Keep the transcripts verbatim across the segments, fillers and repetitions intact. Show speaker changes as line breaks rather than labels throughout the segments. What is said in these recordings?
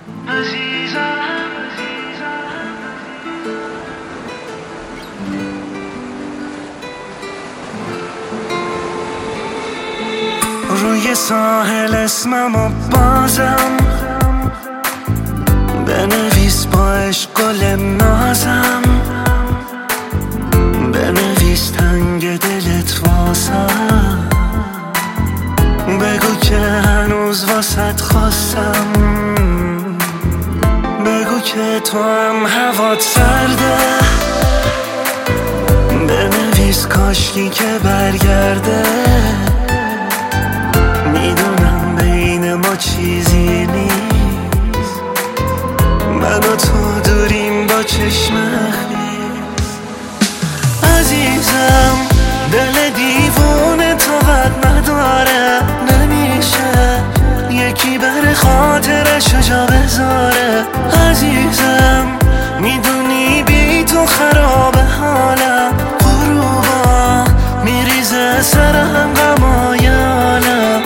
روی ساحل اسممو بازم بنویس با عشق گل نازم، بنویس تنگ دلت واسم، بگو که هنوز واسط خواستم، بگو که تو هم هوات سرده، بنویس کاشکی که برگرده، میدونم بین ما چیزی نیست، من و تو دوریم با چشم خیس. عزیزم دل دیوونه طاقت نداره، نمیشه یکی بر خاطرشو جا بذاره. عزیزم میدونی بی تو خرابه حالم، غروبا میریزه سرم غمای عالم.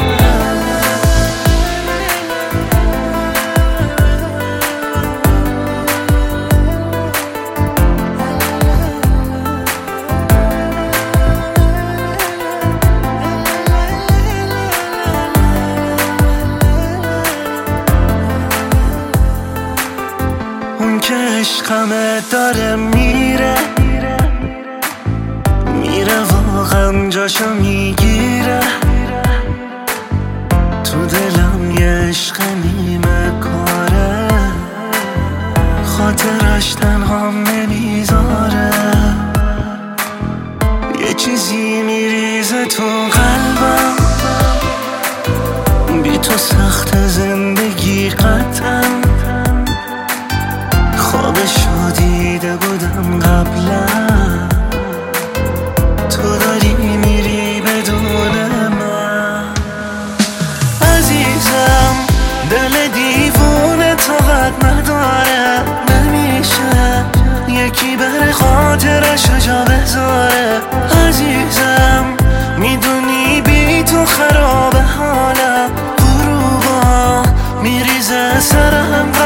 اون که عشقمه داره میره میره واقعا جاشو میگیره، تو دلم یه عشق نیمه کاره، خاطرش تنهام نمیذاره، یه چیزی میریزه تو قلبم، بی تو سخت زندگی قطعا، خوابشو دیده بودم قبلا، تو داری میری بدون من. عزیزم دل دیوونه طاقت نداره، نمیشه یکی بر خاطرشو جا بذاره. عزیزم میدونی بی تو خرابه حالم، غروبا میریزه سرم